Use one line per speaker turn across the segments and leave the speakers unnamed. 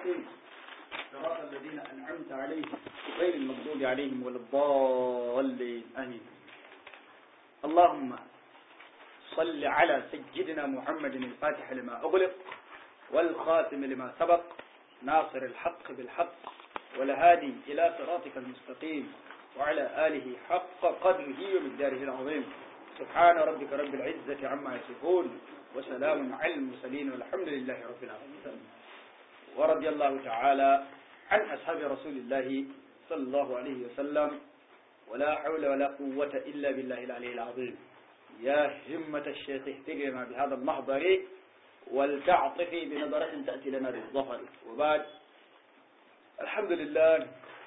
المستقيم صراط الذين أنعمت عليهم غير المغضوب عليهم ولا الضالين آمين. اللهم صل على سيدنا محمد الفاتح لما أغلق والخاتم لما سبق ناصر الحق بالحق والهادي إلى صراطك المستقيم وعلى آله حق قدره ومقداره العظيم. سبحان ربك رب العزة عما يصفون وسلام على المرسلين والحمد لله رب العالمين. ورضي الله تعالى عن أصحاب رسول الله صلى الله عليه وسلم ولا حول ولا قوة إلا بالله العلي العظيم. يا همة الشيخ اهتجنا بهذا المحضر ولتعطفي بنظرة تأتي لنا بالظفر. وبعد الحمد لله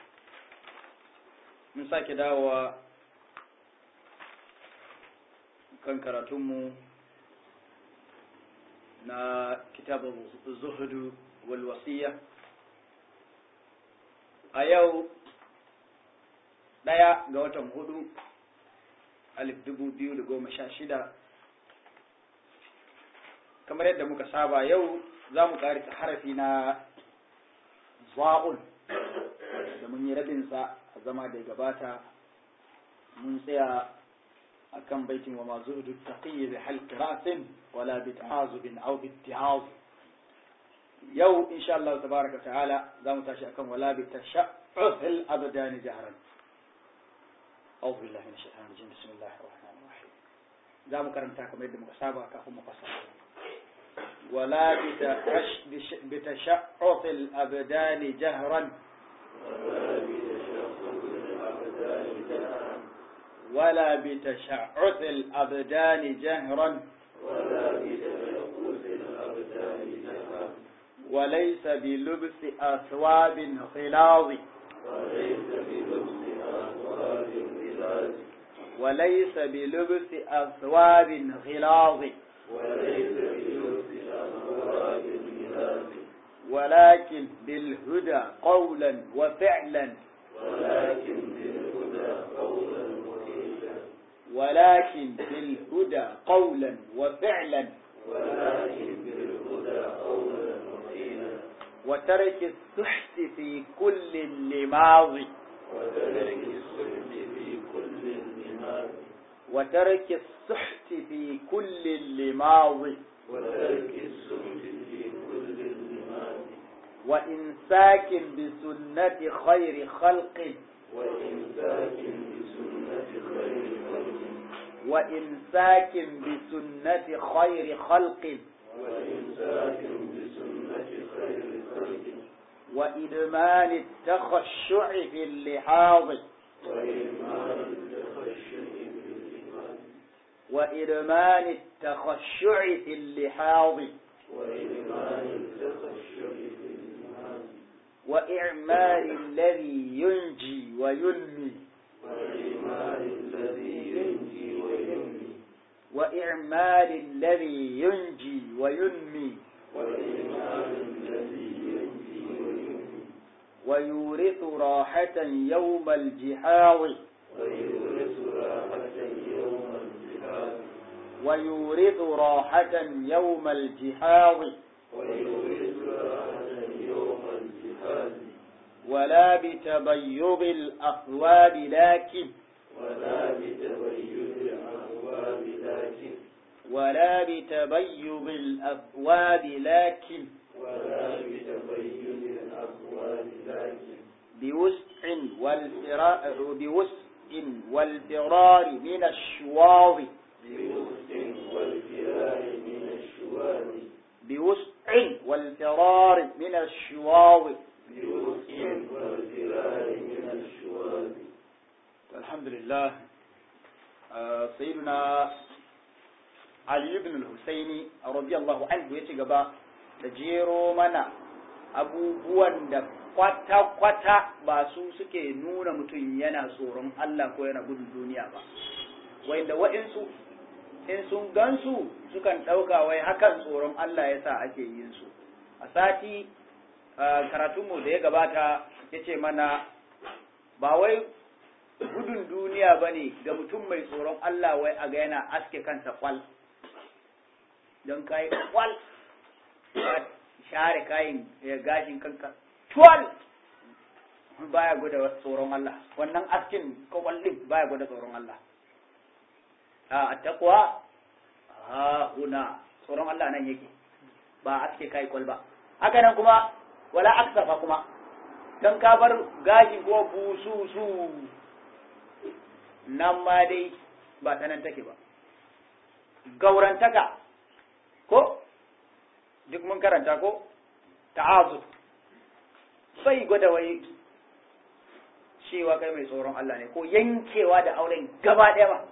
من sake dawowa kan karatunmu na kitabun zuhudu wal wasiya a yau 1 ga watan 4/2016 kamar yadda muka saba yau za mu karanta harafi na za'un da mun yi rabinsa a zama da gabata mun tsaya a kan baitin wa ma zuhudu taqiyyi bi halqi ra'sin wala bi ta'azubin aw bi ittihaz. yau insha Allah tabaraka ta'ala za mu tashi akan wala bi tashaqqul abdan jahran. a'udhu billahi minash shaitanir rajim. bismillahir rahmanir rahim. za mu karanta kamar yadda muka saba kafin mu fassara. ولا بتشعث الأبدان جهرا ولا بتشعث الأبدان جهرا وليس بلبس أثواب غلاظ وليس بلبس أثواب غلاظ ولكن بالهدى قولا وفعلا ولكن بالهدى قولا وفعلا وترك السحت في كل اللماض وترك السحت في كل اللماض وإمساك بسنة خير خلق وإمساك بسنة خير خلق وإدمان التخشع في اللحاظ وإدمان التخشع في اللحاظ وإعمال الذي ينجي وينمي وإعمال الذي ينجي وينمي ويورث راحة يوم الجحاظ ويورث راحة يوم الجحاظ ولا بتبيض الأثواب لكن ولا بتبيض الأثواب لكن بوسع والفرار من الشواظ بوسع والفرار من الشواظ. الحمد لله. سيدنا علي بن الحسين رضي الله عنه yace gaba da jero mana abubuwan da kwata-kwata ba su suke nuna mutum yana tsoron Allah ko yana gudun duniya ba, wanda waɗansu in sun gansu sukan ɗauka wai hakan tsoron Allah yasa ake yin su. A sati karatunmu da ya gabata ya ce mana ba wai gudun duniya ba ne ga mutum mai tsoron Allah wai a ga yana aske kansa kwal don kai kwal share kayin gashin kanka tuwal baya gwada tsoron Allah, wannan askin kwakwallin baya gwada tsoron Allah. A taqwa huna tsoron Allah nan yake, ba aske kai kwalba. Haka nan kuma wala aksafa kuma dan ka bar gashi ko bususu nan ma dai ba ta nan take ba. Gaurantaka ko duk mun karanta ko ta'azub sai gwada wai cewa kai mai tsoron Allah ne, ko yankewa da auren gaba ɗaya ba.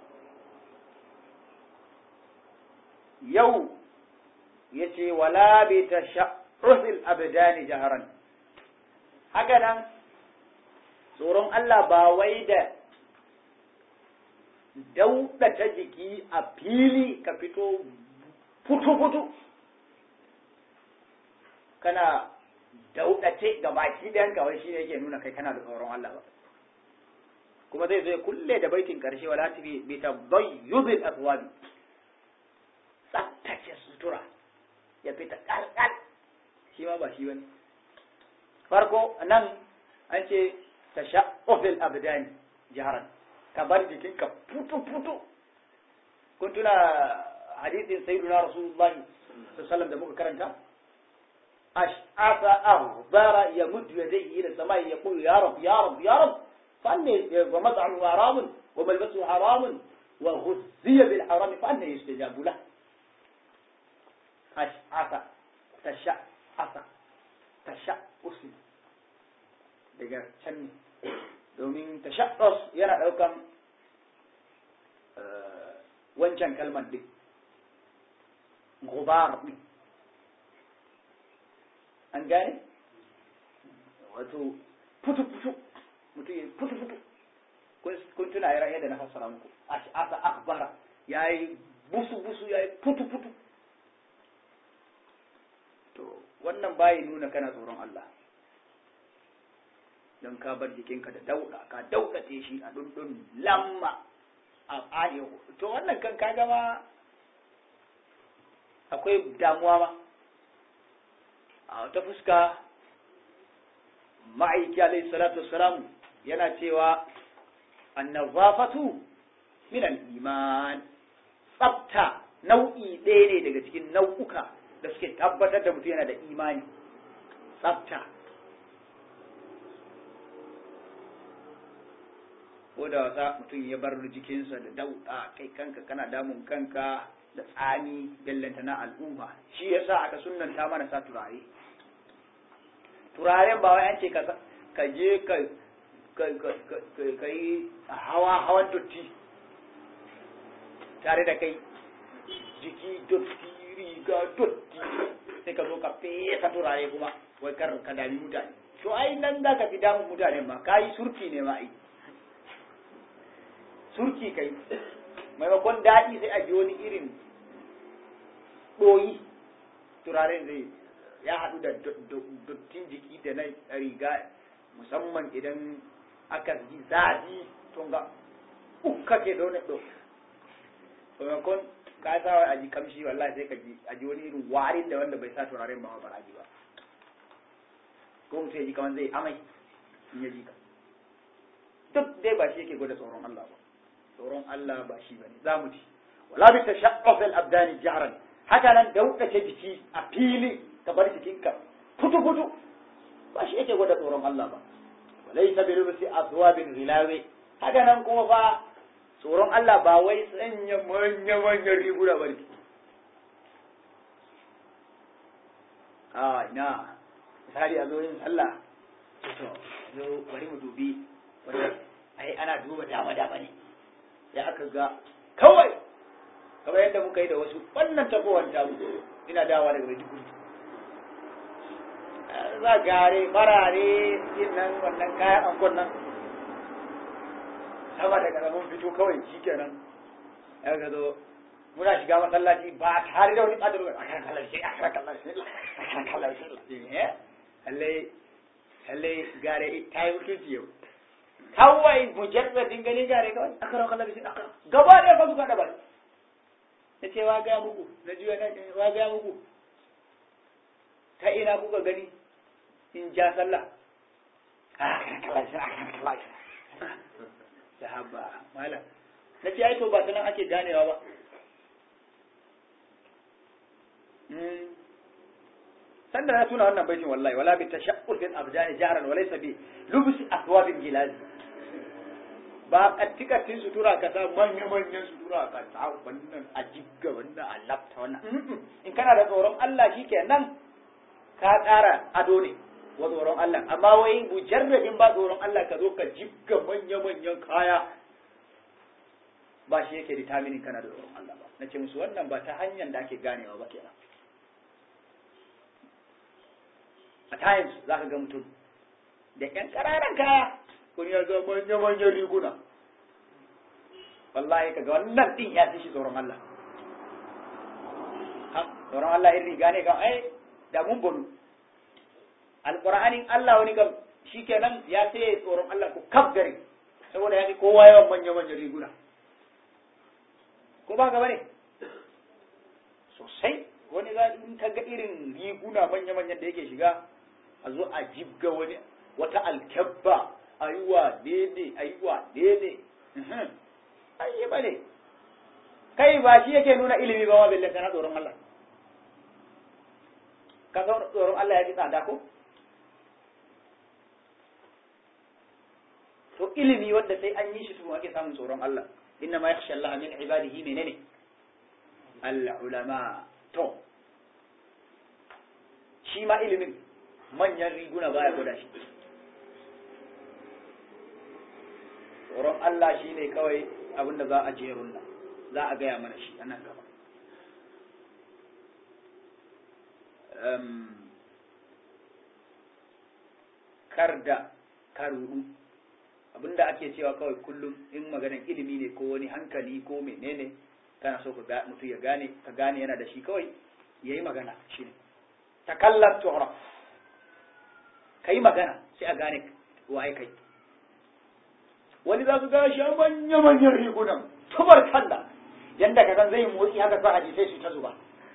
Yau ya ce wala bi tasharrusil abdani jaharan, haka nan tsoron Allah ba wai da daudata jiki a fili ka fito futu-futu kana daudace ga baki ɗayan kawai shi ne yake nuna kai kana da tsoron Allah ba. Kuma zai zo ya kulle da baitin karshe wala tabi bi tabayyubil aswabi, tsaftace sutura ya fita karkar, shi ma ba shi bane. Farko nan an ce tashaqqufil abdani jaharan, ka bar jikinka futu-futu. Kun tuna hadisin sayyiduna rasulullahi sallallahu alaihi wasallam da muka karanta, ash'afa aghbara yamuddu yadayhi ila samai yaqulu ya rab ya rab ya rab فأني ومطعم حرام وملبسه حرام وغذي بالحرام فأني يستجاب له. أشعث تشعث daga can domin tashaqqus yana daukan wancan kalmar din gubar din an gane wato futu mutum ya futu kun tuna yadda na fassara muku asa akbara yayi busu yayi futu to wannan bai nuna kana tsoron Allah dan ka bar jikinka da dauda ka daukace shi a dundun lamma a ayo to wannan kan kaga ma akwai damuwa ma a ta fuska. Ma'aiki alayhi salatu wassalam yana cewa annazafatu min al-iman, tsafta nau'i ɗaya ne daga cikin nau'uka da suke tabbatar da mutum yana da imani. Tsafta ko da wasa mutum ya bar jikinsa da dauɗa, kai kanka kana damun kanka da tsani bellanta na al'umma, shi yasa aka sunnanta mana sa turare. Turaren ba wai an ce ka je ka yi hawan dotti tare da kai, jiki dotti riga dotti sai ka zo ka fesa turare kuma wai kar ka dami mutane. To ai nan za ka fi damun mutane ma, ka yi surki ne ma ai, surki kai maimakon daɗi sai a ji wani irin ɗoyi. Turaren zai ya haɗu da dottin jiki da na riga, musamman idan aka ji zafi tun ga ukka ke zaune ɗo. Maimakon ka sa wa aji kamshi wallahi sai ka ji aji wani irin warin da wanda bai sa turaren ba ba aji ba. Ko mutum ya ji kamar zai amai in ya ji ka. Duk dai ba shi yake gwada tsoron Allah ba. Tsoron Allah ba shi bane. Za mu ci. Wala bi tashaqquf al-abdani jahran. Haka nan daukace jiki a fili ka bar jikinka futu ba shi yake gwada tsoron Allah ba. Walaysa bi rubsi azwabin ghilawi, haka nan kuma fa tsoron Allah ba wai sanya manyan riguna ba ne. Ina misali a zo yin sallah, to zo bari mu dubi wanda ai ana duba dama ne, sai aka ga kawai kamar yadda muka yi da wasu wannan tafowar tamu ina dawa daga Maiduguri za gare barare yin nan wannan kayan ankon nan sama da karamin fito kawai shi kenan ya ga zo muna shiga masallaci ba tare da wani ƙadar a kan kallar shi halle gare ta yi mutunci yau kawai mujarradin gani gare kawai a kan kallar shi gaba da ya fasu kada ba na ce wa gaya muku na juya na wa gaya muku ta ina kuka gani in ja sallah da haba malam na ce ai to ba sanan ake ganewa ba sanda na tuna wannan baitin wallahi wala bi tashaqqul fil abdani jahran wa laysa bi lubs athwabin gilaz ba kattikatin sutura ka sa manyan sutura ka sa wannan a jigga wannan a lafta wannan in kana da tsoron Allah shikenan ka tsara ado ne wa tsoron Allah amma wai mujarradin ba tsoron Allah ka zo ka jigga manyan kaya ba shi yake determining kana da tsoron Allah ba nace musu wannan ba ta hanyar da ake ganewa ba kenan a times za ka ga mutum da ƴan ƙananan kaya kun ya ga manyan riguna wallahi kaga wannan din ya fi shi tsoron Allah tsoron Allah in riga ne kam ai da mun bonu alƙur'anin Allah wani kam shikenan ya sai tsoron Allah ku kaf gari saboda ya fi kowa yawan manyan riguna ko ba ga bane sosai wani za in ka ga irin riguna manya-manyan da yake shiga a zo a jibga wani wata alkyabba ayuwa dede ayi ba ne kai ba shi yake nuna ilimi ba wa belle kana tsoron Allah ka san tsoron Allah ya ji tsada ko to ilimi wanda sai an yi shi to ake samun tsoron Allah inna ma yakhsha Allah min ibadihi menene al-ulama to shi ma ilimin manyan riguna baya gwada shi tsoron Allah shi ne kawai abinda za a jerun nan za a gaya mana shi a nan gaba karda karudu abinda ake cewa kawai kullum in maganar ilimi ne ko wani hankali ko menene kana so ka mutu ya gane ka gane yana da shi kawai yayi magana shine takallam tu'raf kai magana sai a gane waye kai wani za su ga shi manyan rigunan tubar kalla yanda ka san zai motsi haka ka hadisai su ta zuba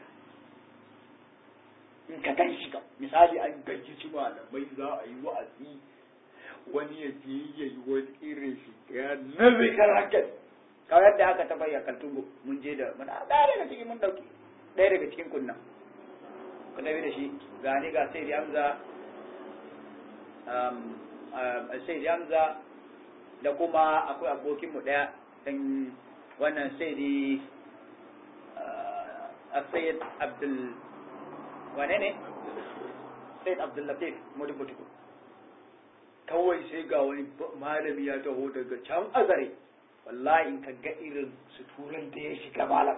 in ka gan shi ka misali an gaji shi malamai za a yi wa'azi wani ya je ya yi wani irin shi ya nazi karakan kawai yadda aka taɓa ya kaltungo mun je da muna ɗaya daga cikin mun ɗauki ɗaya daga cikin kunna ku tafi da shi gani ga sai da Hamza da kuma akwai abokinmu ɗaya ɗan wannan sai da Sayyid Abdul wane ne? Sayyid Abdul Latif Modibutuku kawai sai ga wani malami ya taho daga can azare wallahi in ka ga irin suturan da ya shiga malam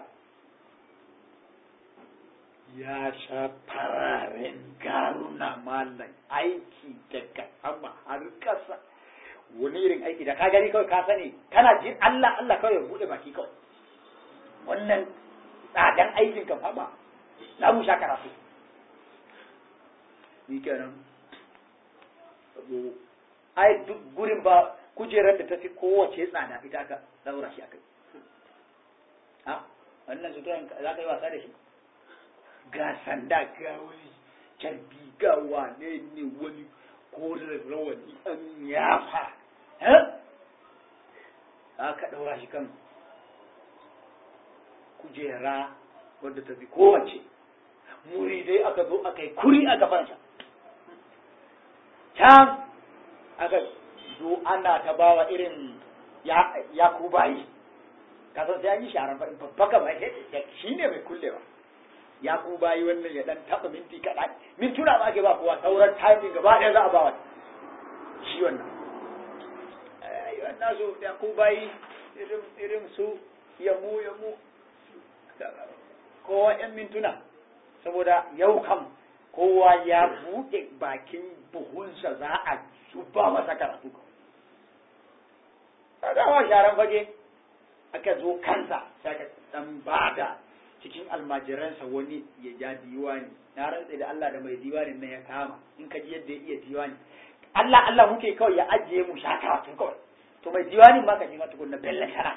ya sha fararen garuna malam aiki daga sama har kasa wani irin aiki da ka gani kawai ka sani kana jin Allah kawai ya bude baki kawai wannan tsadan aikin ka fama za mu sha karatu ni kenan ai duk gurin ba kujerar da ta fi kowace tsada ita aka daura shi akai ha wannan suturan za ka yi wasa da shi ga sanda ga wani carbi ga wane ne wani koren rawani an yafa aka daura shi kan kujera wadda ta fi kowace muridai aka zo aka yi kuri a gabansa can aka zo ana ta bawa irin ya kubayi kasan sai an yi sharan faɗin babbaka mai shi ne mai kullewa ya kubayi wannan ya dan taɓa minti kaɗan mintuna ma ake ba kowa sauran timing gaba ɗaya za a bawa shi wannan wannan so ya kubayi irin su yamu kowa ‘yan mintuna saboda yau kam kowa ya buɗe bakin buhunsa za a zuba masa karatu kawai sharan fage aka zo kansa sai ka dan bada cikin almajiransa wani ya ja diwani na rantsa da Allah da mai diwanin nan ya kama in ka ji yadda ya iya diwani Allah muke kawai ya ajiye mu sha karatu kawai to mai diwanin ma ka ji ma tukunna bella shara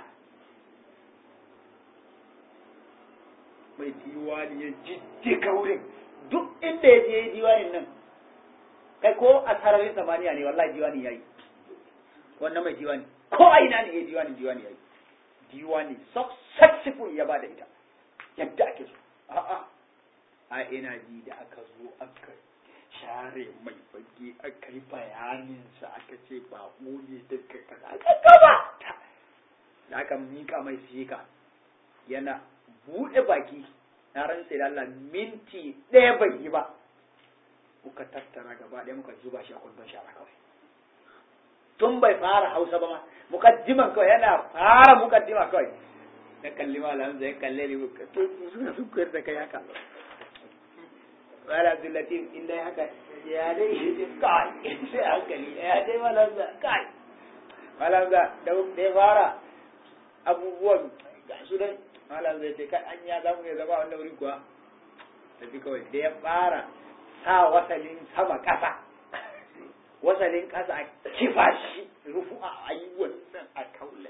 mai diwani ya jijjiga wurin duk inda ya je diwanin nan kai ko a sararin samaniya ne wallahi diwani yayi wannan mai diwani ko a ina ne ya diwani yayi diwani successful ya bada ita yadda ake so a ina ji da aka zo aka share mai fage aka yi bayaninsa aka ce ba ne da kaza aka gaba da aka mika mai sika yana buɗe baki na rantse da Allah minti ɗaya bai yi ba muka tattara gaba ɗaya muka zuba shi a kwandon shara kawai tun bai fara Hausa ba ma mukaddiman kawai yana fara mukaddima kawai ya kalli malam zai kalle ni muka to suna sun koyar da kai haka wala Abdullatif inda haka ya dai shi kai sai hankali ya dai malam da kai malam da ya fara abubuwan ga su dai malam zai ce kai an ya zamu ya zama wannan wuri kuwa tafi kawai da ya fara sa wasalin sama ƙasa wasalin ƙasa a kifa shi rufu a ayi wannan a kaule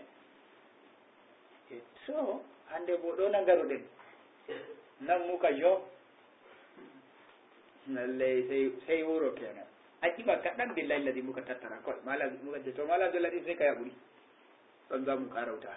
so an dai bodo nan garo din nan muka jo lallai sai wuro kenan a kiba kaɗan billahi ladi muka tattara kawai malam muka ce to malam ladi sai ka yaƙuri don za mu karauta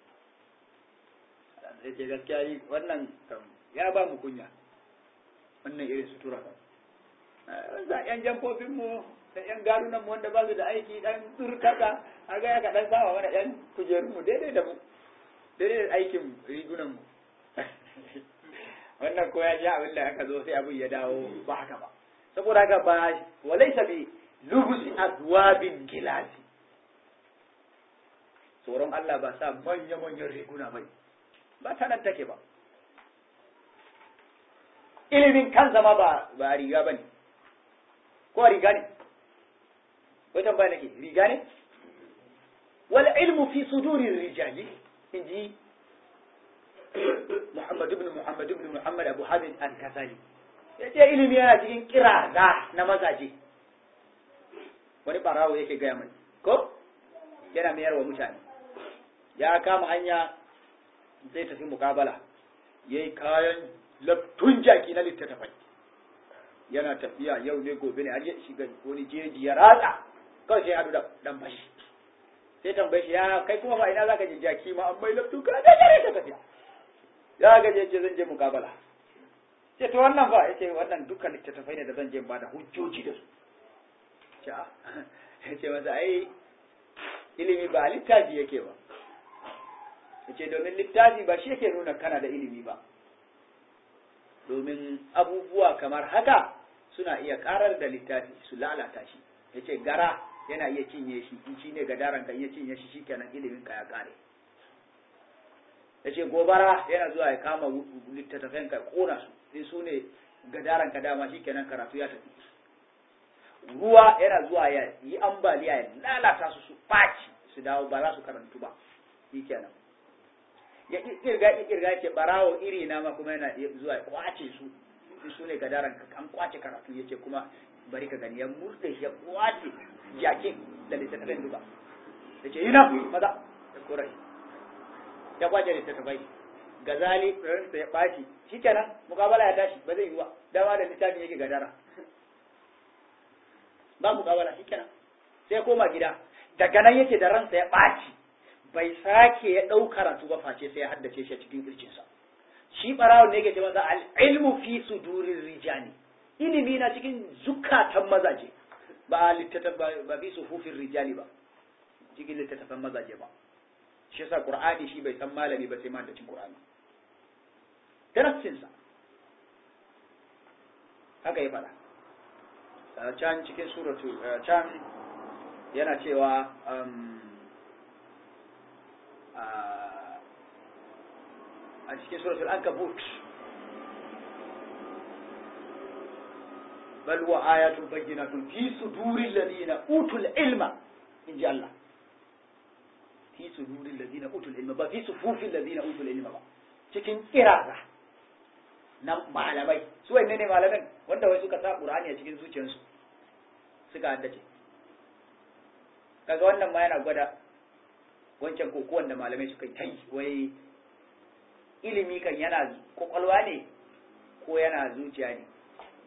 sai ce gaskiya yi wannan ya ba mu kunya wannan irin sutura za yan jamfofin mu da yan garunan mu wanda ba su da aiki dan turkaka a ga ya kaɗan sama mana yan kujerun mu daidai da mu daidai da aikin rigunan mu wannan ko ya ji abin da aka zo sai abin ya dawo ba haka ba saboda haka ba walaysa bi lubusi azwabin gilasi tsoron Allah ba sa manya-manyan riguna bai ba ta nan take ba ilimin kansa ma ba riga bane ko riga ne wai tambaya nake riga ne wal ilmu fi sudurir rijali inji Muhammad ibn Muhammad Abu Hamid al-Ghazali yace ilimi yana cikin kiraza na mazaje wani barawo yake gaya mai ko yana mayar wa mutane ya kama hanya zai tafi mukabala yayi kayan laftun jaki na littattafai yana tafiya yau ne gobe ne har ya shiga wani jeji ya ratsa kawai sai hadu da dan fashi sai tambaye shi ya kai kuma ba ina zaka je jaki ma an mai laftun ka da gare ka tafiya ya ga je zan je mukabala sai to wannan fa yace wannan dukkan littattafai ne da zan je ba da hujjoji da su yace masa ai ilimi ba littafi yake ba yace domin littafi ba shi yake nuna kana da ilimi ba domin abubuwa kamar haka suna iya karar da littafi su lalata shi yace gara yana iya cinye shi in shine gadaran ka iya cinye shi shikenan ilimin ka ya kare yace gobara yana zuwa ya kama littattafan ka kona su sai su ne gadaran ka dama shikenan karatu ya tafi ruwa yana zuwa ya yi ambaliya ya lalata su faci su dawo ba za su karantu ba shikenan ya kirga ce barawo iri na ma kuma yana zuwa ya kwace su ne gadaran ka an kwace karatu yace kuma bari ka gani ya murde shi ya kwace jakin da littattafan duka yace ina maza ya korai ya kwace littattafai Gazali ransa ya bashi shikenan mukabala ya tashi ba zai yi ba dama da littafin yake gadara ba mukabala shikenan sai koma gida daga nan yake da ransa ya baci bai sake ya ɗau karatu ba face sai ya haddace shi a cikin kirjinsa shi barawon ne yake ce masa al-ilmu fi sudurir rijali ilimi na cikin zukatan mazaje ba littattafan ba fi sufufin rijali ba cikin littattafan mazaje ba shi yasa qur'ani shi bai san malami ba sai ma da cikin qur'ani tarasinsa haka ya fada can cikin suratu can yana cewa a cikin suratul ankabut bal wa ayatun bayyinatun fi suduril ladina utul ilma inji Allah fi suduril ladina utul ilma ba fi sufufil ladina utul ilma ba cikin kiraza na malamai su wanne ne malamin wanda wai suka sa Qur'ani a cikin zuciyarsu suka haddace kaga wannan ma yana gwada wancan kokuwan da malamai suka yi wai ilimi kan yana kwakwalwa ne ko yana zuciya ne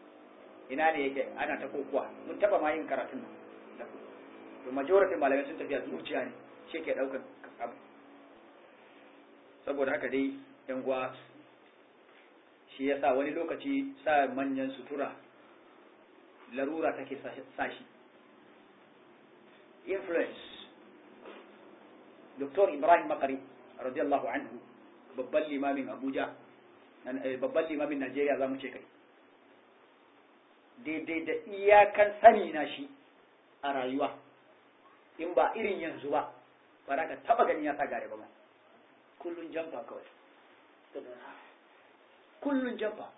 ina ne yake ana ta kokuwa mun taba ma yin karatun nan to majority malamai sun tafiya zuciya ne shi ke daukan abu saboda haka dai yan gwa shi yasa wani lokaci sa manyan sutura larura take sa shi influence Dr. Ibrahim Makari radiyallahu anhu babban limamin Abuja babban limamin Najeriya zamu ce kai daidai da iyakan sani na shi a rayuwa in ba irin yanzu ba ba za ka taba gani ya sa gare ba kullun jamfa kawai kullun jamfa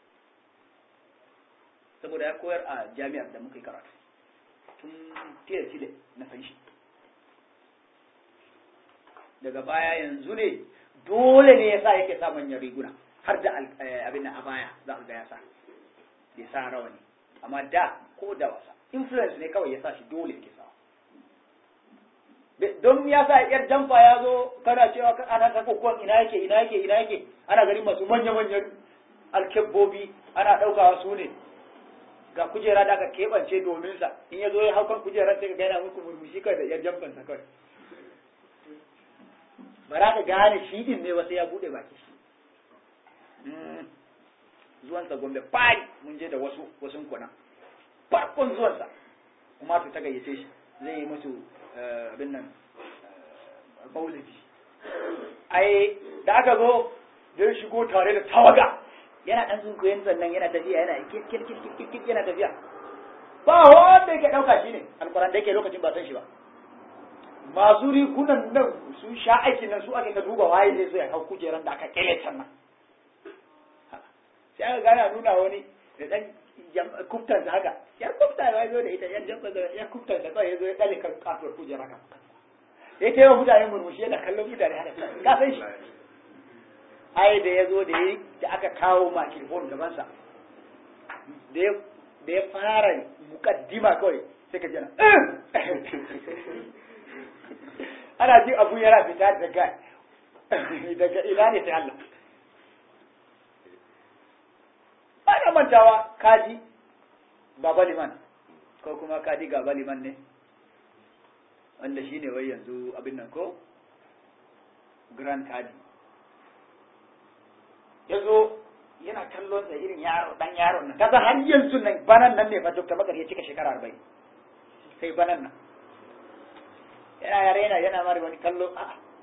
saboda ya koyar a jami'ar da muka yi karatu tun tiya shida na san shi daga baya yanzu ne dole ne ya sa yake sa manyan riguna har da abin a baya za ka ga ya sa ya sa rawani amma da ko da wasa influence ne kawai ya sa shi dole yake sa don ya sa yar jamfa ya zo kana cewa ana ta kokon ina yake ana ganin masu manya-manyan alkebbobi ana ɗaukawa su ne ga kujera da aka keɓance domin sa in ya zo ya hau kan kujerar sai ka gaina muku murmushi kai da yar jamfansa kawai ba za ka gane shi din ne wasu ya bude baki shi zuwansa gombe fari mun je da wasu kuna farkon zuwansa kuma su ta gayyace shi zai yi musu abin nan maulidi ai da aka zo da shigo tare da tawaga yana dan zunkuyen sannan yana tafiya yana kirkir yana tafiya ba wanda yake dauka shi ne alquran da yake lokacin ba san shi ba masu rigunan nan su sha aikin nan su ake ta duba waye zai zo ya hau kujeran da aka kele can nan sai aka gana nuna wani da dan kuftar da haka ya kufta ya zo da ita yan jamba da ya kuftar da kawai ya zo ya dale kan kasuwar kujera kan ya ta yawa mutane murmushi yana kallon mutane haka ka san shi ai da ya zo da aka kawo makirfon gabansa da ya fara mukaddima kawai sai ka jana ana jin abu yana fita daga ina ne ta Allah ana mantawa kaji baba liman ko kuma kaji gaba liman ne wanda shine wai yanzu abin nan ko grand kaji yazo yana kallon sa irin yaro dan yaron nan kaza har yanzu nan banan nan ne fa Dr. Bakar ya cika shekara 40 sai banan nan yana mara wani kallo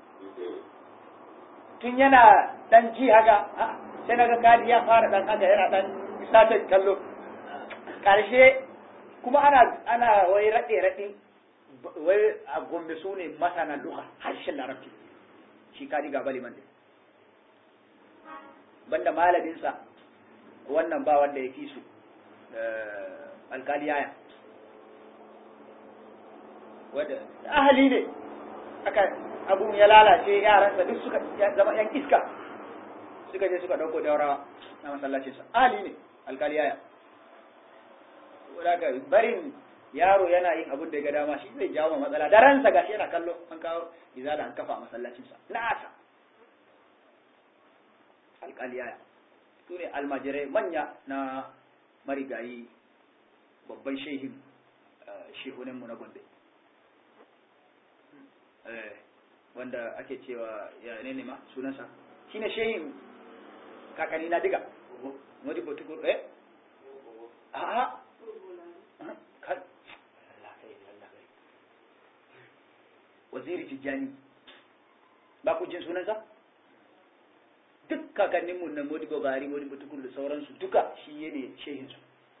tun yana dan ji haka sai naga kadi ya fara dan haka yana dan sace kallo karshe kuma ana wai rade wai a Gombe su ne masana duka harshen larabci shi kadi ga baliman din banda malaminsa wannan ba wanda ya fi su alkaliyaya wadda ahali ne aka abun ya lalace yaransa duk suka zama yan iska suka je suka dauko daurawa na masallacinsa ahali ne alkaliyaya wadda barin yaro yana yin abun da ya ga dama shi zai jawo matsala da ransa gashi yana kallo an kawo izala an kafa a masallacinsa na'asa alkaliyaya su ne almajirai manya na marigayi babban shehuninmu na Gombe wanda ake cewa ya ne ma sunansa shine shehin kakani na diga wadi botukur waziri Tijjani ba ku jin sunansa duk kakanninmu na Modibo Bari Modibo Tukur da sauransu duka shi ne shehinsu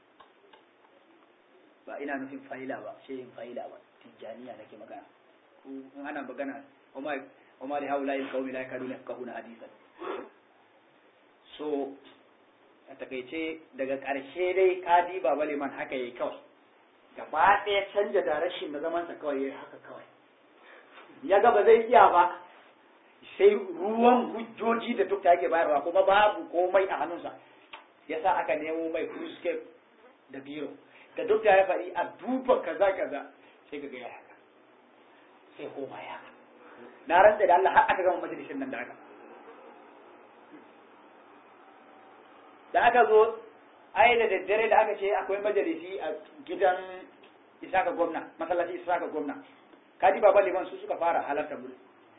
ba ina nufin fahila ba shehin fahila ba Tijjaniya nake magana in ana magana Umar haula yin kawai la kaduna kahuna hadisan so a takaice daga ƙarshe dai kadi baba liman haka yayi kawai gaba ɗaya canja da rashin na zamansa kawai yayi haka kawai ya ga ba zai iya ba sai ruwan hujjoji da duk yake bayarwa kuma babu komai a hannunsa yasa aka nemo mai cruise da biro da duk ya faɗi a duba kaza sai ga ya haka sai koma ya haka na rantsa da Allah har aka gama majalisin nan da aka zo ai da daddare da aka ce akwai majalisi a gidan Isaka gwamna masallaci Isaka gwamna kadi baba liman su suka fara halarta mu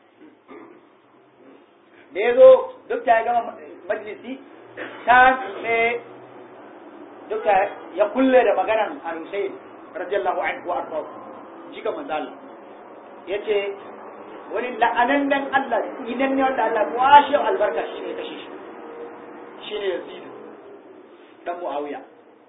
da yazo dokta ya gama majalisi ta sai dokta ya kulle da maganan Al-Husayn radiyallahu anhu wa arda jika manzal yace wani la'anan dan Allah idan ne wanda Allah kwashi albarka shine kashe shi shine Yazid dan Muawiya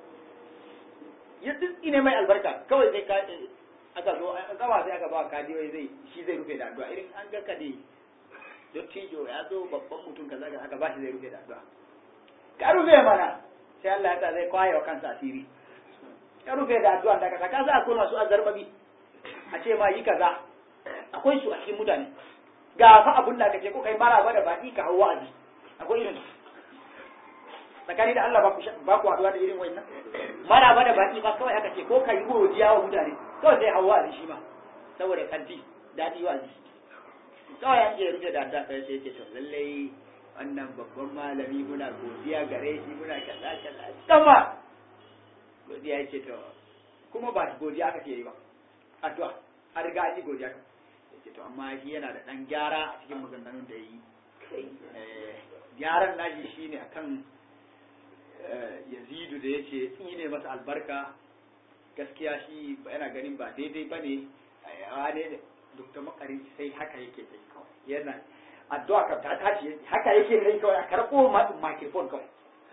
ya tsine mai albarka kawai sai ka aka zo gaba sai aka ba kadi wai zai shi zai rufe da addu'a irin an ga kadi dottijo ya zo babban mutum kaza ga aka ba shi zai rufe da addu'a ka rufe mana sai Allah ya sa zai kwaye wa kansa asiri ka rufe da addu'a da ka za akwai masu azarbabi a ce ma yi kaza akwai su a cikin mutane ga fa abun da kace ko kai maraba da baki ka hawa aji akwai irin tsakani da Allah ba ku haɗuwa da irin wannan maraba da baki ba kawai aka ce ko kai godiya wa mutane kawai sai hawa aji shi ma saboda kanti dadi wa aji kawai an ce rufe da addu'a sai ce to lallai wannan babban malami muna godiya gare shi muna kaza kaza sama godiya yake to kuma ba godiya aka ce yi ba addu'a an riga an yi godiya yake to amma shi yana da dan gyara a cikin maganganun da yi gyaran nashi shine akan Yazidu da yace tsine masa albarka gaskiya shi yana ganin ba daidai bane wane Dr. Makari sai haka yake sai yana addu'a ka ta tashi haka yake kai kawai a karɓo microphone kawai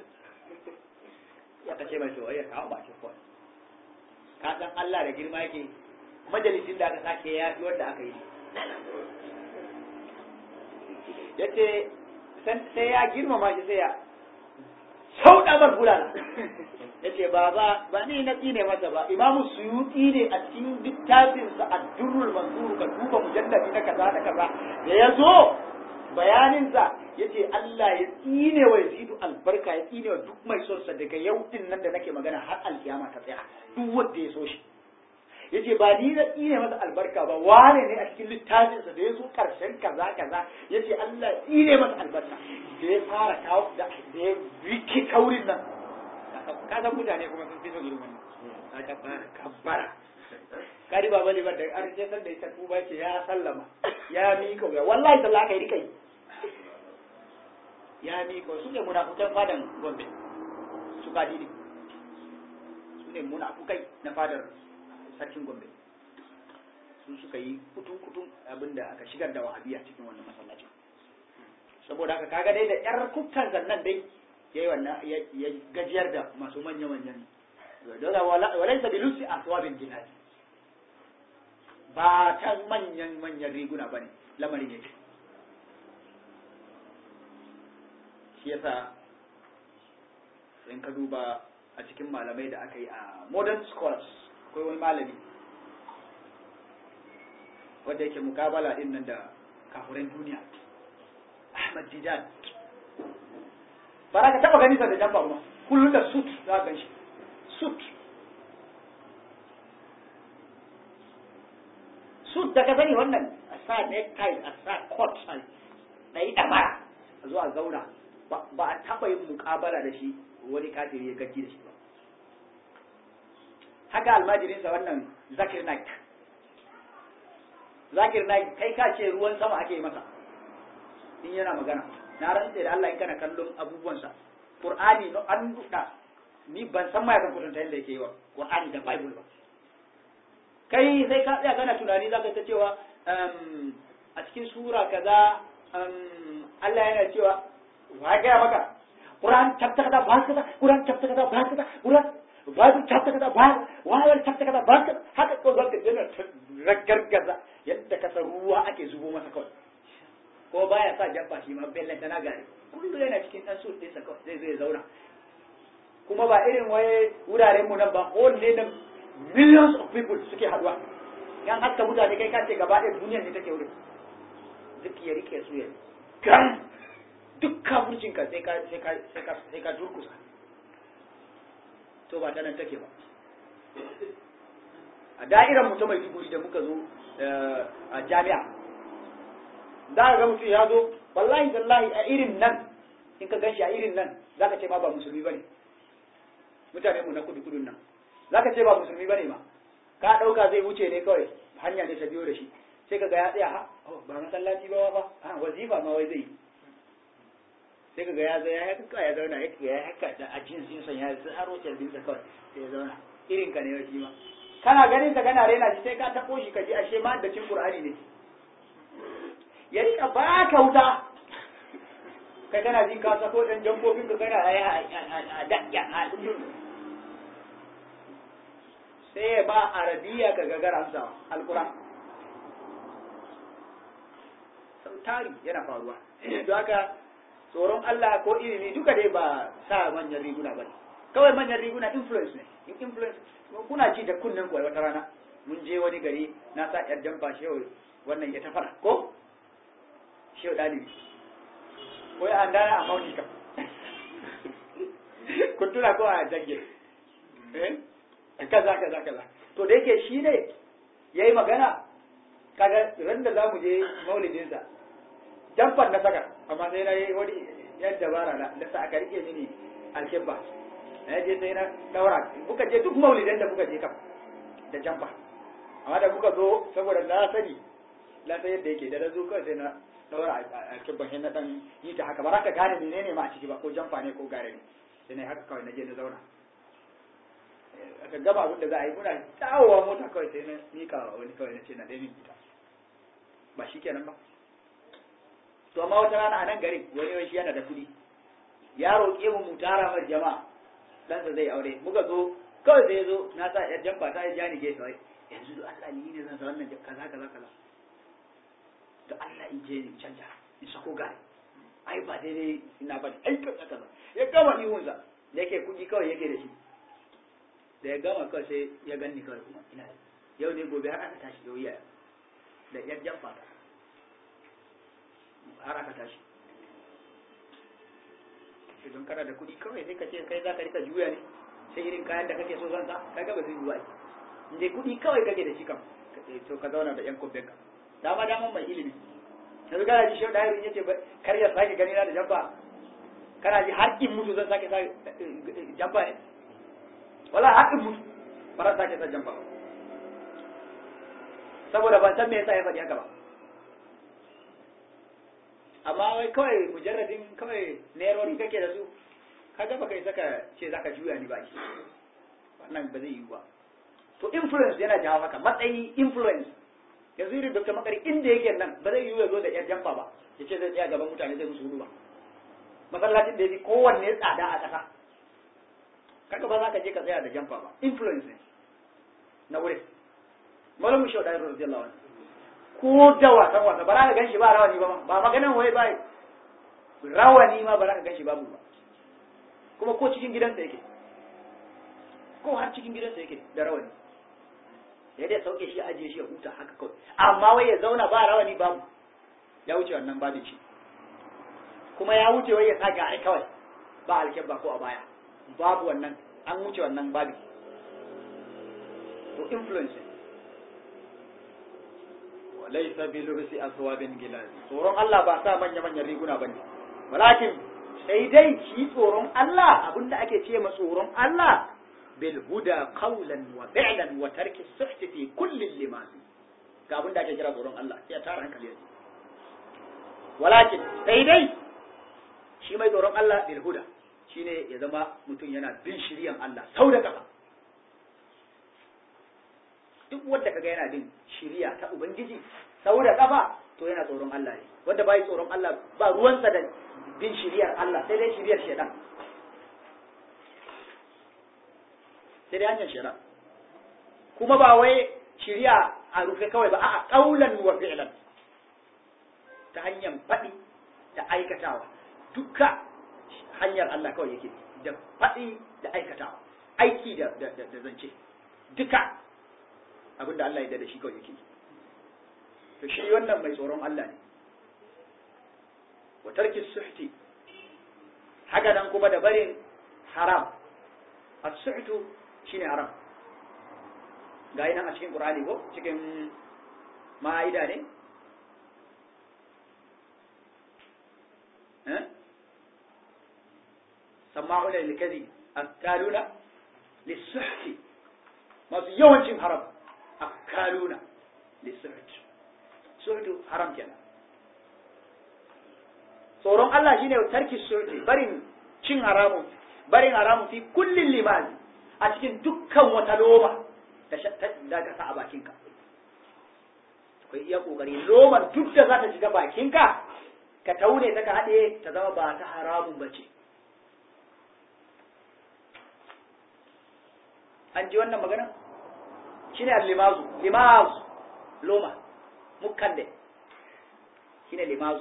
ya kace mai to ya kawo microphone ka san Allah da girma yake majalisin da aka sake ya fi wanda aka yi yace sai ya girmama shi sai ya sauɗa mar bulala yace ba ni na tsine masa ba Imamu Suyuti ne a cikin littafinsa Ad-Durrul Mansur ka duba mujalladi na kaza da kaza da yazo bayaninsa yace Allah ya tsine wa Yazidu albarka ya tsine wa duk mai son sa daga yau din nan da nake magana har alkiyama ta tsaya duk wanda ya so shi yace ba ni na tsine masa albarka ba wane ne a cikin littafinsa da yazo karshen kaza kaza yace Allah ya tsine masa albarka da ya fara kawo da ya rike kaurin nan ka san mutane kuma sun fi so irin wannan ka fara kabbara kari baba ne da an ce san da ita ku ba ce ya sallama ya mika wuya wallahi sallah kai rikai ya mika su ne munafukan fadan Gombe su ka didi su ne munafukai na fadar sarkin Gombe su suka yi kutun abinda aka shigar da wahabiya cikin wannan masallaci saboda haka kaga dai da yar kukkan zannan dai yayi wannan ya gajiyar da masu manya-manyan dole walaysa bilusi aswabin jihad ba ta manyan riguna bane lamarin yake shi yasa in ka duba a cikin malamai da aka yi a modern scholars akwai wani malami wanda yake mukabala din nan da kafuran duniya Ahmad Didan ba za ka taɓa gani sa da jamba ba kullum da suit za ka ganshi suit da ka sani wannan a sa necktie a sa coat na yi ɗamara a zuwa zauna ba a taɓa yin muƙabala da shi wani kafiri ya gaji da shi ba haka almajirinsa wannan Zakir Naik kai ka ce ruwan sama ake yi masa in yana magana na rantse da Allah in kana kallon abubuwansa Qur'ani no an duka ni ban san ma ya kan kwatanta yadda yake yi wa Qur'ani da Bible ba kai sai ka tsaya kana tunani zaka ta cewa a cikin sura kaza Allah yana cewa wa ga maka Qur'an chapter kaza ba kaza Qur'an chapter kaza ba kaza Qur'an Bible chapter kaza ba wa chapter kaza ba kaza haka ko zaka jira ragargaza yadda ka san ruwa ake zubo masa kawai ko baya sa jabba shi ma bellan tana gari kullu yana cikin dan su din sa kawai zai zauna kuma ba irin waye wuraren mu nan ba all ne da millions of people suke haduwa yan haka mutane kai ka ce gaba ɗaya duniyar ne take wurin duk ya rike su ya kan dukkan burcin ka sai ka durkusa to ba ta nan take ba a da'irar mu ta Maiduguri da muka zo a jami'a za ka ga mutum ya zo wallahi a irin nan in ka gan shi a irin nan za ka ce ma ba musulmi ba ne mutane mu na kudun nan zaka ce ba musulmi bane ma ka dauka zai wuce ne kawai hanya ne ta biyo da shi sai kaga ya tsaya ba masallaci ba ba wazifa ma wai zai sai kaga ya zo ya haka ya zauna ya haka da ajin sin san ya tsaro talbin sa kawai sai ya zauna irin ka ne shi ma kana ganin ka kana rena shi sai ka tabo shi ka ji ashe ma da cin qur'ani ne ya rika baka wuta kai kana jin ka sako dan jambobin ka kana a dakya a sai ba arabiya ka gagara amsa alquran sau tari yana faruwa don haka tsoron Allah ko ilimi duka dai ba sa manyan riguna bane kawai manyan riguna influence ne influence kuna ji da kunnen ku wata rana mun je wani gari na sa yar jamfa shehu wannan ya tafara ko shehu dalibi ko ya andana a mauni kam kun tuna ko a jage kaza to da yake shi ne yayi magana kaga ran da zamu je maulidin sa jamfar na saka amma sai na yi wani yan dabara da sa aka rike mini alkebba na je sai na daura muka je duk maulidan da muka je kam da jamfa amma da muka zo saboda na sani la sai yadda yake da zo kawai sai na daura alkebba sai na dan yi ta haka ba za ka gane menene ma a ciki ba ko jamfa ne ko gare ne sai na haka kawai na je na zauna aka gama abin da za a yi muna dawowa mota kawai sai na mika wani kawai na ce na ɗaya min ita ba shi kenan ba to amma wata rana a nan garin wani shi yana da kuɗi ya roƙe mu tara mar jama'a ɗansa zai aure muka zo kawai sai ya zo na sa yar jamfa ta ya jani gefe wai yanzu da Allah ni ne zan sa wannan kaza da Allah in je ni canja in sako gari ai ba daidai ina ba ai kaza ya gama ihunsa da yake kuɗi kawai yake da shi da ya gama kawai sai ya ganni kawai kuma ina yau ne gobe har aka tashi da wuya da yar jamfa har aka tashi idan kana da kuɗi kawai sai ka ce kai za ka rika juya ne sai irin kayan da kake so zan sa kai ga ba zai yiwu ai in dai kuɗi kawai kake da shi kam to ka zauna da yan kubben ka dama mai ilimi yanzu kana ji shehu dahiri yace kar ya sake gani na da jamfa kana ji har in mutu zan sake sa jamfa ne wala har in mutu ba zan sake sa jamfa ba saboda ban san me yasa ya faɗi haka ba amma wai kawai mujarradin kawai nerori kake da su kaga baka yi saka ce zaka juya ni ba shi wannan ba zai yi ba to influence yana jawo haka matsayi influence yanzu irin Dr. Makari inda yake nan ba zai yi ya zo da yar jamfa ba ya ce zai tsaya gaban mutane zai musu hudu ba masallacin da ya fi kowanne tsada a ƙasa kaga ba za ka je ka tsaya da jamfa ba influence ne na wurin malamu shau da radiyallahu anhu ko da wasan wasa ba za ka ganshi ba rawani ba ba maganan wai ba rawani ma ba za ka ganshi babu ba kuma ko cikin gidansa yake ko har cikin gidansa yake da rawani ya dai sauke shi ajiye shi ya huta haka kawai amma wai ya zauna ba rawani babu ya wuce wannan babin shi kuma ya wuce wai ya saka ai kawai ba alkebba ko a baya babu wannan an wuce wannan babin to influence walaysa bilursi aswabin gilaz tsoron Allah ba sa manya riguna bane walakin sai dai shi tsoron Allah abinda ake ce ma tsoron Allah بالهدى قولا وفعلا وترك السخط في كل اللماس ga abin da ake kira tsoron Allah ya tara hankali yanzu walakin sai dai shi mai tsoron Allah bil huda shine ya zama mutum yana bin shiriyan Allah sau da kafa duk wanda kaga yana bin shiriya ta ubangiji sau da kafa to yana tsoron Allah ne wanda bai tsoron Allah ba ruwansa da bin shiriyar Allah sai dai shiriyar shedan sai dai hanyar shari'a kuma ba wai shari'a a rufe kawai ba a'a qaulan wa fi'lan ta hanyar faɗi da aikatawa duka hanyar Allah kawai yake da faɗi da aikatawa aiki da zance duka abinda Allah ya da shi kawai yake to shi wannan mai tsoron Allah ne wa tarki suhti haka nan kuma da barin haram as-suhtu shine haram ga yana a cikin Qur'ani ko cikin Ma'ida ne sama'una lil kadhib akaluna lisuhti masu yawancin haram akaluna lisuhti suhtu haram kenan tsoron Allah shine tarki suhti barin cin haramun fi kullin limazi a cikin dukkan wata loma da ka sa a bakinka akwai iya kokari lomar duk da za ta shiga bakinka ka taune ta ka haɗe ta zama ba ta haramun bace an ji wannan magana shine al-limazu loma mukalle shine limazu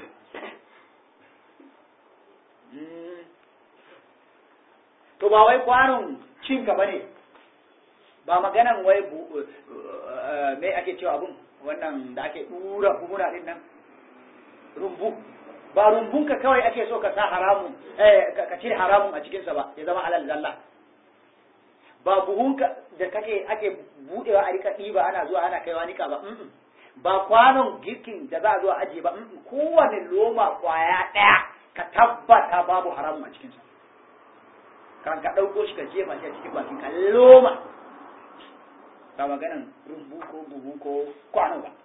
to ba wai kwanon cinka bane ba maganan wai me ake cewa abun wannan da ake dura buhuna din nan rumbu ba rumbunka kawai ake so ka sa haramun ka cire haramun a cikinsa ba ya zama halal zalla ba buhunka da ake budewa a rika ɗiba ana zuwa ana kaiwa nika ba ba kwanon girkin da za a zuwa aje ba kowane loma kwaya ɗaya ka tabbata babu haramun a cikinsa kan ka ɗauko shi ka jefa shi a cikin bakin ka loma ba maganan rumbu ko buhu ko kwano ba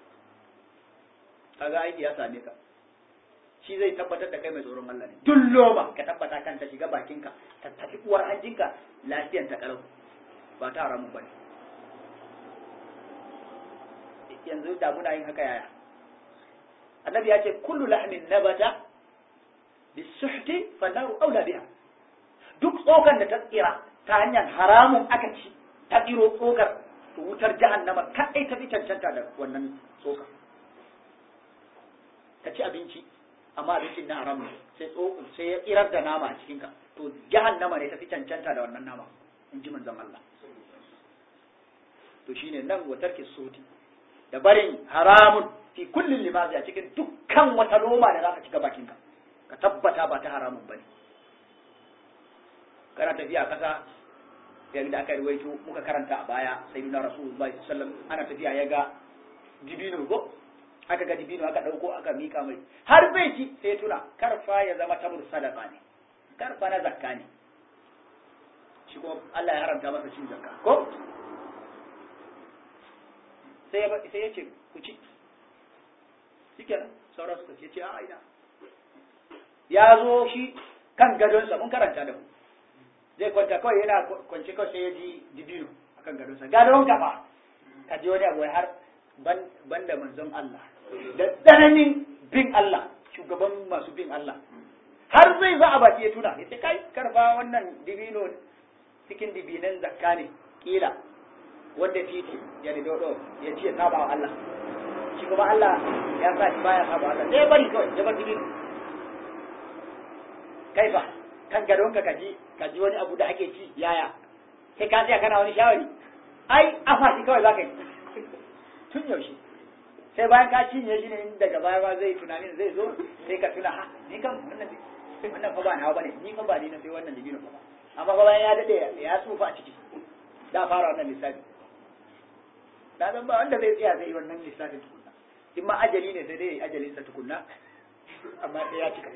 kaga aiki ya same ka shi zai tabbatar da kai mai tsoron Allah ne duk loma ka tabbata kan ta shiga bakinka ta tafi uwar hanjinka lafiyan ta kalau ba ta haramun bane yanzu da muna yin haka yaya annabi ya ce kullu lahmin nabata bisuhti fa naru aula biha duk tsokan da ta tsira ta hanyar haramun aka ci ta tsiro tsokar wutar jahannama kadai ta fi cancanta da wannan tsokar ka ci abinci amma abincin na haram sai ya tsirar da nama a cikinka to jahannama ne ta fi cancanta da wannan nama in ji manzon Allah to shine nan wa tarki suti da barin haramun fi kullin limazi a cikin dukkan wata loma da zaka cika bakinka ka tabbata ba ta haramun bane kana tafiya kasa yayin da aka ruwaito muka karanta a baya sayyidina rasulullahi sallallahu alaihi wasallam ana tafiya ya ga dibino go aka ga dibino aka dauko aka mika mai har bai ci sai tuna karfa ya zama tamur sadaka ne karfa na zakka ne shi ko Allah ya haramta masa cin zakka ko sai ya ce ku ci shikenan sauran suka ce a ina ya zo shi kan gadonsa mun karanta da mu zai kwanta kawai yana kwance kawai sai ya ji dibino akan gadonsa gadon kafa ka ji wani abu har ban da manzon Allah da tsananin bin Allah shugaban masu bin Allah har zai za a baki ya tuna ya ce kai karfa wannan dibino cikin dibinan zakka ne kila wanda titi ya da dodo ya ce saba wa Allah shi kuma Allah ya sa shi baya saba wa Allah sai bari kawai ya bar dibino kai ba kan gadonka kaji wani abu da ake ci yaya sai ka tsaya kana wani shawari ai afa shi kawai zaka yi tun yaushe sai bayan ka cinye shi ne daga baya ba zai tunanin zai zo sai ka tuna ha ni kan wannan fa ba nawa bane ni fa ba ni na sai wannan dibino fa amma fa bayan ya dade ya tsufa a ciki da fara wannan lissafi da zan ba wanda zai tsaya zai wannan lissafin tukunna in ma ajali ne sai dai ajalin sa tukunna amma sai ya cika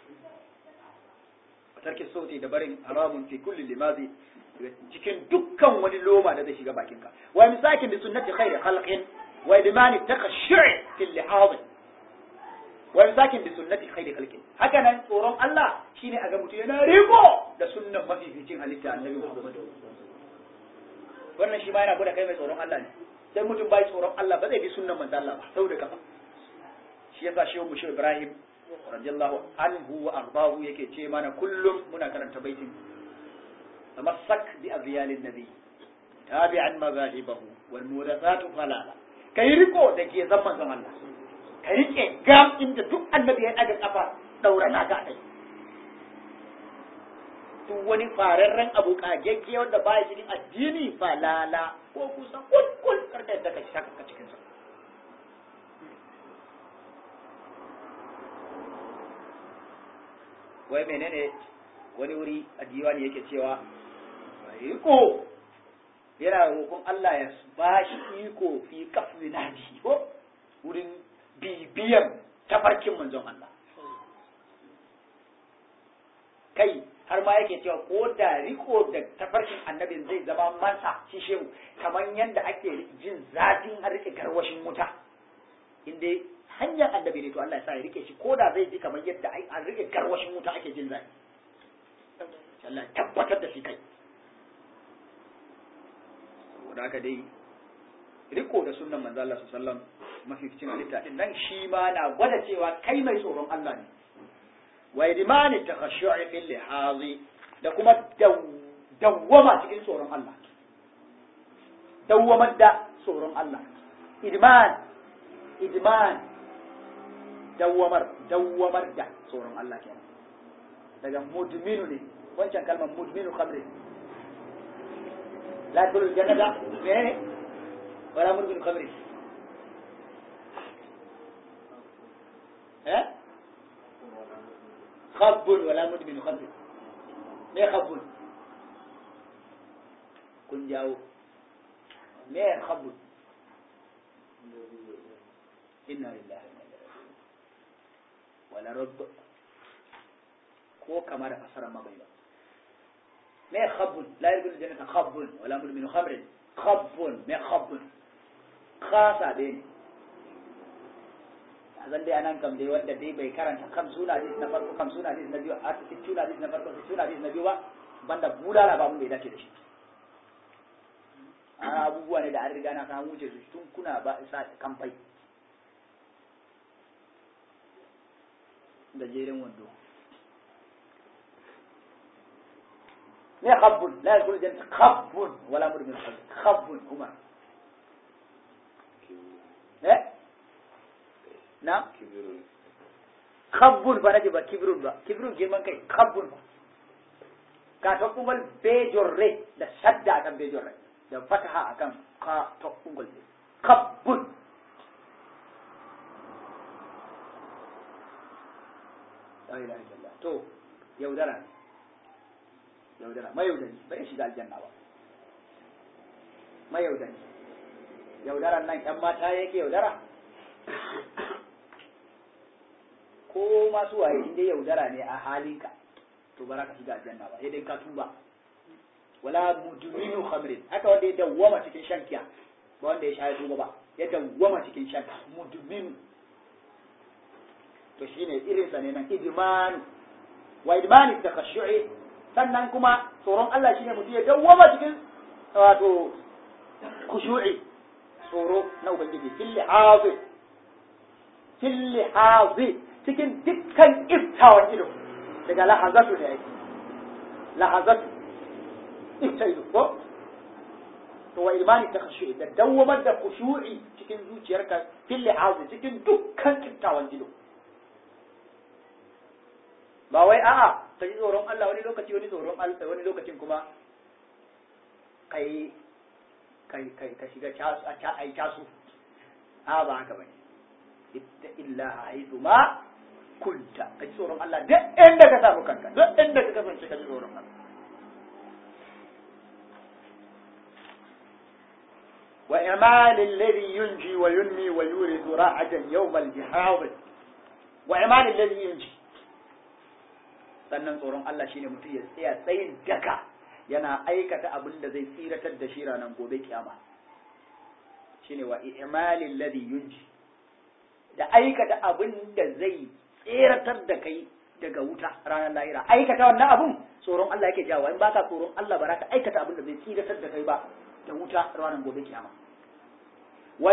tarki sauti da barin haramun fi kulli limazi cikin dukkan wani loma da zai shiga bakinka wa misakin bi sunnati khairi khalqin wa idmani taqashshu' fi al-lihad wa misakin bi sunnati khairi khalqin haka nan tsoron Allah shine a ga mutum yana riko da sunnan mafificin halitta annabi Muhammad wannan shi ma yana gwada kai mai tsoron Allah ne sai mutum bai tsoron Allah ba zai bi sunnan manzo Allah ba saboda kafa shi yasa shehu Mushir Ibrahim radiyallahu anhu wa ardahu yake ce mana kullum muna karanta baitin tamassak bi azyalin nabi tabi'an mazahibahu wal mudathatu falala kai riko da ke zaman zaman Allah kai rike gam inda duk annabi ya daga kafa daura naka kai duk wani fararren abu kagegge wanda baya cikin addini falala ko kusa kul karda da kai shaka cikin sa wai menene wani wuri a diwani yake cewa iko yana roƙon Allah ya ba shi iko fi kafin nadi ko wurin bibiyan tafarkin manzon Allah kai har ma yake cewa ko da riko da tafarkin annabin zai zama mansa shi shehu kamar yadda ake jin zafin har rike garwashin wuta inda hanyar annabi ne to Allah ya sa ya rike shi ko da zai ji kamar yadda an rike garwashin wuta ake jin zafi Allah tabbatar da shi kai saboda haka dai riko da sunnan manzo Allah sallallahu alaihi wasallam mafificin halitta din nan shi ma na gwada cewa kai mai tsoron Allah ne wa idmani takhashu'i fil lihazi da kuma dawwama cikin tsoron Allah dawwamar da tsoron Allah idman dawwamar da tsoron Allah kenan daga mudminu ne wancan kalmar mudminu khamri la tulul jannata ne wala mudminu khamri خب ولا مدمن خمر ما خب كن جاو ما خب إنا لله ولا رب ko kamar da fasara ma bai ba me khabbun la yadkhulu jannata khabbun wala mudminu khamrin khabbun me khabbun khasa dai zan dai anan kam dai wanda dai bai karanta kam suna hadis na farko kam suna hadis na biyu a cikin suna hadis na farko suna hadis na biyu ba banda bulala ba mun bai dace da shi abubuwa ne da an riga na kan wuce su tun kuna ba isa kamfai da jerin wando ne khabbun la yaqulu jannat khabbun wala mudmin khabbun umar na khabbun ba naji ba kibrun ba kibrun girman kai khabbun ka to kungal bejorre da shadda akan bejorre da fataha akan ka to kungal khabbun la ilaha illallah to yaudara mai yaudari bai shiga aljanna ba mai yaudari yaudaran nan ƴan mata yake yaudara ko masu waye inda yaudara ne a halinka to ba za ka shiga aljanna ba idan ka tuba wala mudminu khamrin haka wanda ya dawwama cikin shan giya ba wanda ya sha ya tuba ba ya dawwama cikin shan mudminu to shine irin sa ne nan idman wa idman takhashu'i sannan kuma tsoron Allah shine mutum ya dawwama cikin wato khushu'i tsoro na ubangiji fil hazi cikin dukkan iftawan ido daga lahazatu da yake lahazatu ifta ido ko to wa imani ta khushu'i da dawwamar da khushu'i cikin zuciyarka fil hazi cikin dukkan iftawan ido ba wai a'a ka ji tsoron Allah wani lokaci wani tsoron Allah wani lokacin kuma kai ka shiga casu a ai casu a ba haka bane illa haitu ma kunta ka ji tsoron Allah duk inda ka samu kanka duk inda ka kasance ka ji tsoron Allah wa imal alladhi yunji wa yunmi wa yuridu ra'atan yawm al-jihad wa imal alladhi yunji sannan tsoron Allah shine mutum ya tsaya tsayin daka yana aikata abin da zai tsiratar da shi ranar gobe kiyama shine wa i'malil ladhi yunji da aikata abin da zai tsiratar da kai daga wuta ranar lahira aikata wannan abun tsoron Allah yake jawo in baka tsoron Allah ba ka aikata abin da zai tsiratar da kai ba da wuta ranar gobe kiyama wa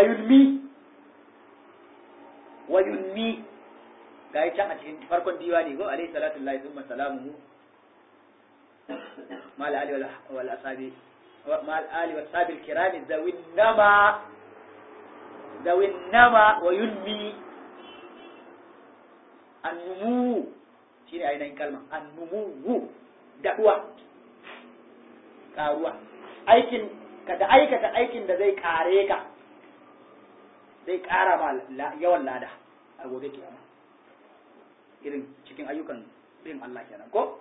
yunmi ga can a cikin farkon diwani go alayhi salatu lillahi thumma salamuhu mal ali wal ashabi mal ali was sabil kirami zawin nama wa yunmi annumu shine ainihin kalma annumu daduwa karuwa aikin ka da aikata aikin da zai kare ka zai kara ma yawan lada a gobe kiyama irin cikin ayyukan bin Allah kenan ko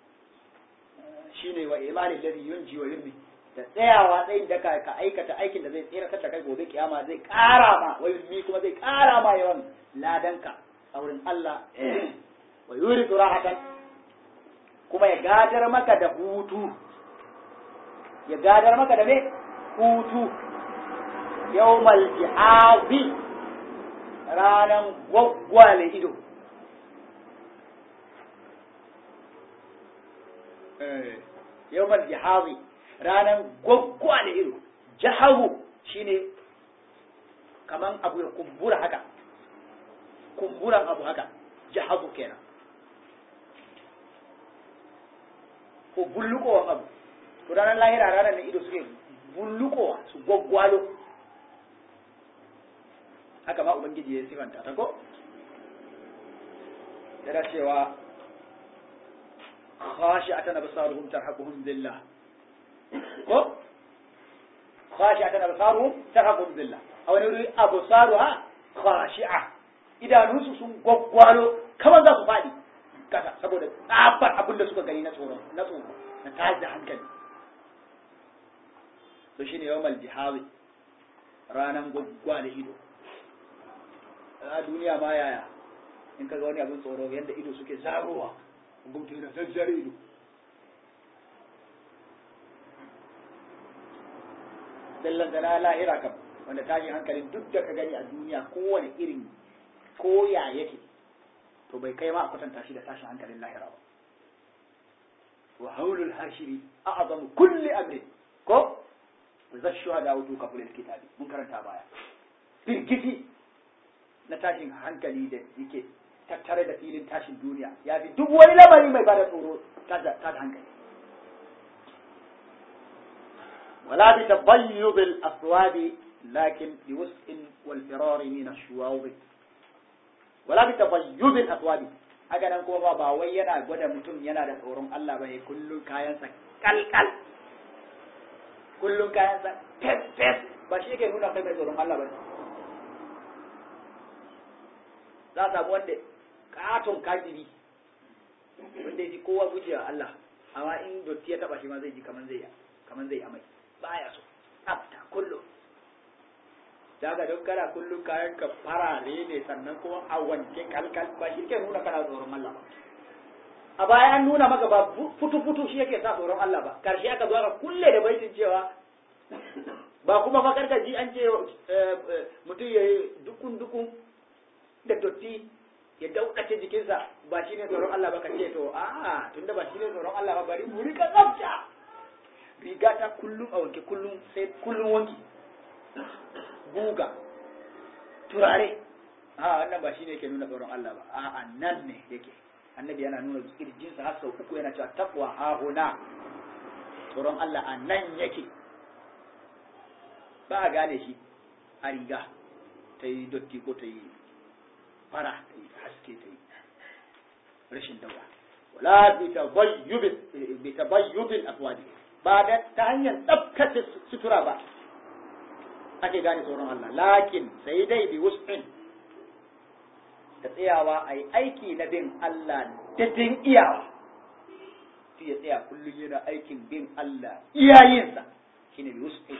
shine wa imanil ladhi yunji wa yurmi da tsayawa tsayin da ka aikata aikin da zai tsira da kai gobe kiyama zai ƙara ma wa yurmi kuma zai ƙara ma yawan ladanka a wurin Allah wa yuridu rahatan kuma ya gadar maka da hutu ya gadar maka da me hutu yawmal jihazi ranan gwaggwale ido yawmal jihazi ranan gwaggwale ido jahahu shine kaman abu ya kumbura haka kumburan abu haka jahabu kenan ko bullukowan abu to ranar lahira ranar da ido suke bullukowa su gwaggwalo haka ma ubangiji ya sifanta ta ko yana cewa khashi'atan absaruhum tarhaquhum dhillah ko khashi'atan absaruhum tarhaquhum dhillah aw ne absaruha khashi'a idanunsu sun gwaggwalo kamar za su fadi kasa saboda tsabar abin da suka gani na tsoro na tashi da hankali to shine yawmal jihazi ranan gwaggwale ido a duniya ma yaya in kaga wani abin tsoro yadda ido suke zarowa gumtu yana zazzare ido dallan da lahira kam wanda tashin hankalin duk da ka gani a duniya kowane irin koya yake to bai kai ma a kwatanta shi da tashin hankalin lahira ba wa haulul hashiri a'zamu kulli amrin ko zashuha da wutu kaful kitabi mun karanta baya firgiti na tashin hankali da yake tattare da filin tashin duniya ya fi duk wani lamari mai bada tsoro ta hankali wala bi tabayyud al-aswad lakin bi wus'in wal firar min ash-shuwawd wala bi tabayyud al-aswad haka nan kuma ba wai yana gwada mutum yana da tsoron Allah bane kullun kayansa kalkal kullun kayansa fes ba shi yake nuna kai mai tsoron Allah bane za a samu wanda katon kafiri wanda ya ji kowa gujewa Allah amma in dotti ya taba shi ma zai ji kaman zai amai baya so tsafta kullum daga don kana kullum kayan ka farare ne sannan kuma a wanke kalkal ba shi ke nuna kana tsoron Allah ba a baya an nuna maka ba futu shi yake sa tsoron Allah ba karshe aka zo aka kulle da baitin cewa ba kuma fa karka ji an ce mutum yayi dukun da dotti ya daukace jikinsa ba shi ne tsoron Allah ba ka ce to a tunda ba shi ne tsoron Allah ba bari mu rika tsafta riga ta kullum a wanke kullum sai kullum wanki guga turare a wannan ba shi ne yake nuna tsoron Allah ba a nan ne yake annabi yana nuna kirjinsa har sau uku yana cewa taqwa ha huna tsoron Allah a nan yake ba a gane shi a riga ta yi dotti ko ta yi fara ta yi haske ta yi rashin dawa wala bi tabayyubin aswadi ba da ta hanyar tsaftace sutura ba ake gane tsoron Allah lakin sai dai bi wus'in da tsayawa a yi aiki na bin Allah da din iyawa shi ya tsaya kullum yana aikin bin Allah iyayensa shine bi wus'in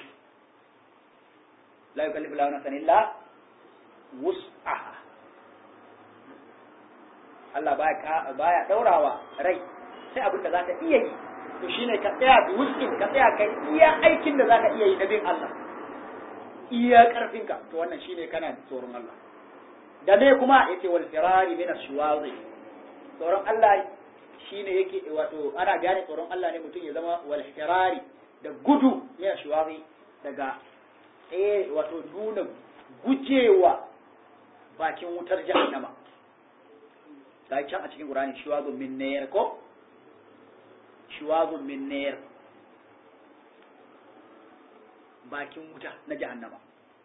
la yukallifu Allahu nafsan illa wus'aha Allah baya daurawa rai sai abin da zaka iya yi to shine ka tsaya bi wus'in ka tsaya kai iya aikin da zaka iya yi na bin Allah iya karfinka to wannan shine kana tsoron Allah da me kuma yace wal firari min ash-shuwazi tsoron Allah shine yake wato ana gane tsoron Allah ne mutum ya zama wal firari da gudu min ash-shuwazi daga wato nuna gujewa bakin wutar jahannama ga can a cikin Qur'ani shuwazun min nar ko shuwazun min nar bakin wuta na jahannama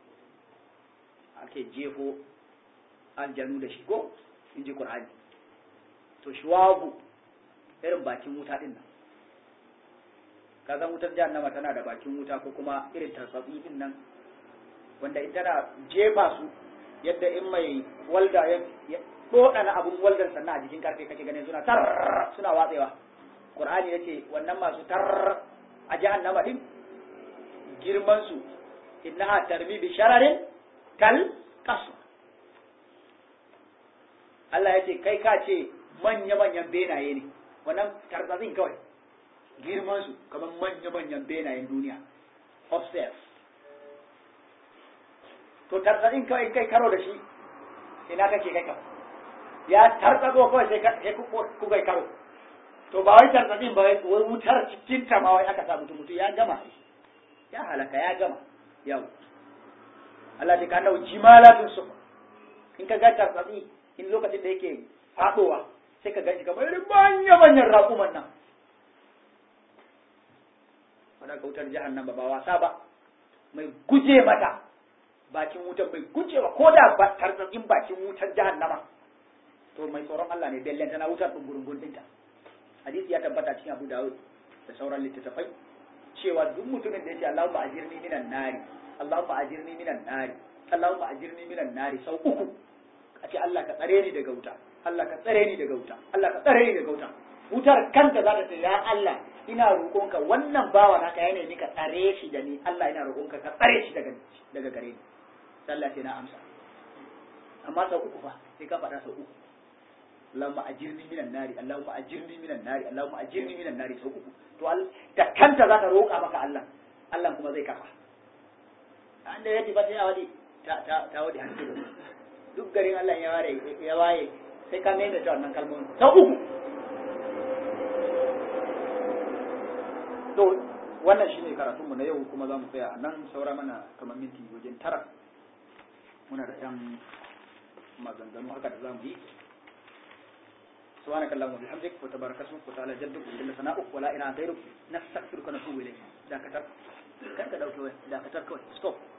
ake jefo aljanu da shi ko in ji Qur'ani to shuwagu irin bakin wuta din nan kaga wutar jahannama tana da bakin wuta ko kuma irin tarfatsi din nan wanda in tana jefa su yadda in mai walda ya dodana abun waldan sannan a jikin karfe kake ganin suna tar suna watsewa Qur'ani yace wannan masu tar a jahannama din girman su innaha tarmi bi shararin kal qasr Allah yace kai ka ce manya manyan benaye ne wannan tarzazin kawai girman su kamar manya-manyan benayen duniya upstairs. To tarzazin kawai kai karo da shi ina kake kai ka ya tarzago kawai sai ku kai karo. To ba wai tarzazin ba wai wutar cikin ta ma wai aka sa mutum ya gama ya halaka ya gama yau Allah ta kana jimalatun su in ka ga tarzazi in lokacin da yake fadowa sai ka ga shi kamar irin manyan raƙuman nan wadda kautar jahannama ba wasa ba mai guje mata bakin wutar mai gujewa ko da tarzazin bakin wutar jahannama to mai tsoron Allah ne bellen tana wutar dungurungun dinta hadisi ya tabbata cikin Abu Dawud da sauran littattafai cewa duk mutumin da ya ce Allahumma ajirni minan nari Allahumma ajirni minan nari Allahumma ajirni minan nari sau uku a ce Allah ka tsare ni daga wuta Allah ka tsare ni daga wuta Allah ka tsare ni daga wuta wutar kanta za ta ce ya Allah ina roƙonka wannan bawa naka ya nemi ka tsare shi da ni Allah ina roƙonka ka tsare shi daga gare ni sallah sai na amsa amma sau uku fa sai ka faɗa sau uku Allahumma ajirni minan nari Allahumma ajirni minan nari Allahumma ajirni minan nari sau uku to da kanta za ta roƙa maka Allah Allah kuma zai kafa an da yaji ba sai a wadi ta wadi hanci duk garin Allah ya waye sai ka mai da wannan kalmomin sau uku to wannan shine karatunmu na yau kuma za mu tsaya a nan saura mana kamar minti wajen 9 muna da ɗan maganganu haka da za mu yi سبحانك اللهم وبحمدك وتبارك اسمك وتعالى جدك وجل ثناؤك ولا اله غيرك نستغفرك ونتوب اليك داكتر كان كدوكي داكتر كوي ستوب